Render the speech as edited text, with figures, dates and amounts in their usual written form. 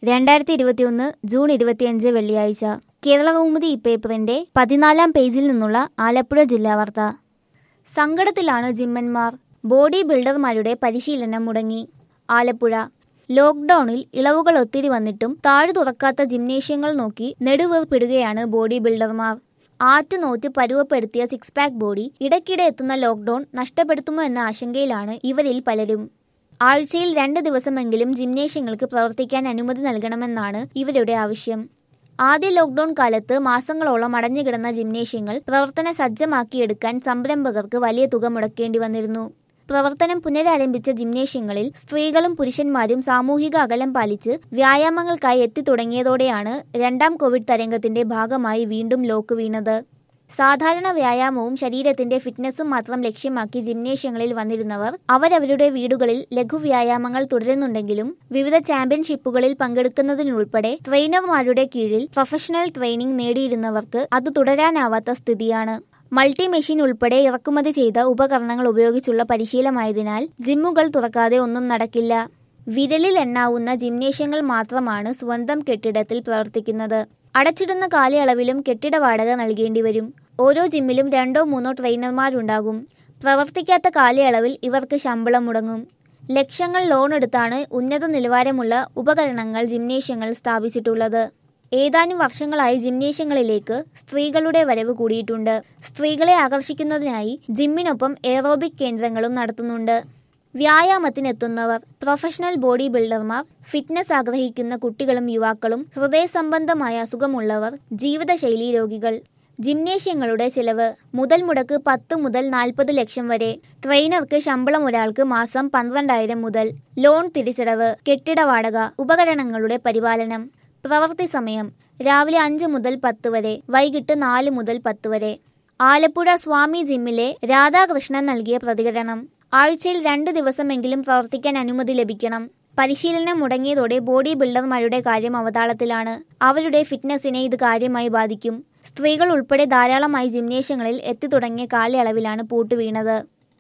2021 June 25 വെള്ളിയാഴ്ച. കേരളകൗമുദി പേപ്പറിന്റെ 14-ാം പേജിൽ നിന്നുള്ള ആലപ്പുഴ ജില്ലാ വാർത്ത. സങ്കടത്തിലാണ് ജിമ്മന്മാർ. ബോഡി ബിൽഡർമാരുടെ പരിശീലനം മുടങ്ങി. ആലപ്പുഴ. ലോക്ക്ഡൌണിൽ ഇളവുകൾ ഒത്തിരി വന്നിട്ടും താഴു തുറക്കാത്ത ജിംനേഷ്യങ്ങൾ നോക്കി നെടുവീർപ്പിടുകയാണ് ബോഡി ബിൽഡർമാർ. ആറ്റുനോറ്റ് പരുവപ്പെടുത്തിയ സിക്സ് പാക്ക് ബോഡി ഇടയ്ക്കിടെ എത്തുന്ന ലോക്ക്ഡൌൺ നഷ്ടപ്പെടുത്തുമോ എന്ന ആശങ്കയിലാണ് ഇവരിൽ പലരും. ആഴ്ചയിൽ 2 ദിവസമെങ്കിലും ജിംനേഷ്യങ്ങൾക്ക് പ്രവർത്തിക്കാൻ അനുമതി നൽകണമെന്നാണ് ഇവരുടെ ആവശ്യം. ആദ്യ ലോക്ക്ഡൌൺ കാലത്ത് മാസങ്ങളോളം അടഞ്ഞുകിടന്ന ജിംനേഷ്യങ്ങൾ പ്രവർത്തന സജ്ജമാക്കിയെടുക്കാൻ സംരംഭകർക്ക് വലിയ തുക മുടക്കേണ്ടി വന്നിരുന്നു. പ്രവർത്തനം പുനരാരംഭിച്ച ജിംനേഷ്യങ്ങളിൽ സ്ത്രീകളും പുരുഷന്മാരും സാമൂഹിക അകലം പാലിച്ച് വ്യായാമങ്ങൾക്കായി എത്തിത്തുടങ്ങിയതോടെയാണ് രണ്ടാം കോവിഡ് തരംഗത്തിന്റെ ഭാഗമായി വീണ്ടും ലോക്ക് വീണത്. സാധാരണ വ്യായാമവും ശരീരത്തിന്റെ ഫിറ്റ്നസും മാത്രം ലക്ഷ്യമാക്കി ജിംനേഷ്യങ്ങളിൽ വന്നിരുന്നവർ അവരവരുടെ വീടുകളിൽ ലഘുവ്യായാമങ്ങൾ തുടരുന്നുണ്ടെങ്കിലും വിവിധ ചാമ്പ്യൻഷിപ്പുകളിൽ പങ്കെടുക്കുന്നതിനുൾപ്പെടെ ട്രെയിനർമാരുടെ കീഴിൽ പ്രൊഫഷണൽ ട്രെയിനിംഗ് നേടിയിരുന്നവർക്ക് അത് തുടരാനാവാത്ത സ്ഥിതിയാണ്. മൾട്ടി മെഷീൻ ഉൾപ്പെടെ ഇറക്കുമതി ചെയ്ത ഉപകരണങ്ങൾ ഉപയോഗിച്ചുള്ള പരിശീലനമായതിനാൽ ജിമ്മുകൾ തുറക്കാതെ ഒന്നും നടക്കില്ല. വിരലിൽ എണ്ണാവുന്ന ജിംനേഷ്യങ്ങൾ മാത്രമാണ് സ്വന്തം കെട്ടിടത്തിൽ പ്രവർത്തിക്കുന്നത്. അടച്ചിടുന്ന കാലയളവിലും കെട്ടിട വാടക നൽകേണ്ടി വരും. ഓരോ ജിമ്മിലും 2-3 ട്രെയിനർമാരുണ്ടാകും. പ്രവർത്തിക്കാത്ത കാലയളവിൽ ഇവർക്ക് ശമ്പളം മുടങ്ങും. ലക്ഷങ്ങൾ ലോൺ എടുത്താണ് ഉന്നത നിലവാരമുള്ള ഉപകരണങ്ങൾ ജിംനേഷ്യങ്ങൾ സ്ഥാപിച്ചിട്ടുള്ളത്. ഏതാനും വർഷങ്ങളായി ജിംനേഷ്യങ്ങളിലേക്ക് സ്ത്രീകളുടെ വരവ് കൂടിയിട്ടുണ്ട്. സ്ത്രീകളെ ആകർഷിക്കുന്നതിനായി ജിമ്മിനൊപ്പം എയറോബിക് കേന്ദ്രങ്ങളും നടത്തുന്നുണ്ട്. വ്യായാമത്തിനെത്തുന്നവർ പ്രൊഫഷണൽ ബോഡി ബിൽഡർമാർ, ഫിറ്റ്നസ് ആഗ്രഹിക്കുന്ന കുട്ടികളും യുവാക്കളും, ഹൃദയ സംബന്ധമായ അസുഖമുള്ളവർ, ജീവിതശൈലീ രോഗികൾ. ജിംനേഷ്യങ്ങളുടെ ചിലവ് മുതൽ മുടക്ക് 10 മുതൽ 40 ലക്ഷം വരെ. ട്രെയിനർക്ക് ശമ്പളം ഒരാൾക്ക് മാസം 12,000 മുതൽ. ലോൺ തിരിച്ചടവ്, കെട്ടിട വാടക, ഉപകരണങ്ങളുടെ പരിപാലനം. പ്രവൃത്തി സമയം രാവിലെ 5 മുതൽ 10 വരെ, വൈകിട്ട് 4 മുതൽ 10 വരെ. ആലപ്പുഴ സ്വാമി ജിമ്മിലെ രാധാകൃഷ്ണൻ നൽകിയ പ്രതികരണം. ആഴ്ചയിൽ 2 ദിവസമെങ്കിലും പ്രവർത്തിക്കാൻ അനുമതി ലഭിക്കണം. പരിശീലനം മുടങ്ങിയതോടെ ബോഡി ബിൽഡർമാരുടെ കാര്യം അവതാളത്തിലാണ്. അവരുടെ ഫിറ്റ്നസിനെ ഇത് കാര്യമായി ബാധിക്കും. സ്ത്രീകൾ ഉൾപ്പെടെ ധാരാളമായി ജിംനേഷ്യങ്ങളിൽ എത്തിത്തുടങ്ങിയ കാലയളവിലാണ് പൂട്ട് വീണത്.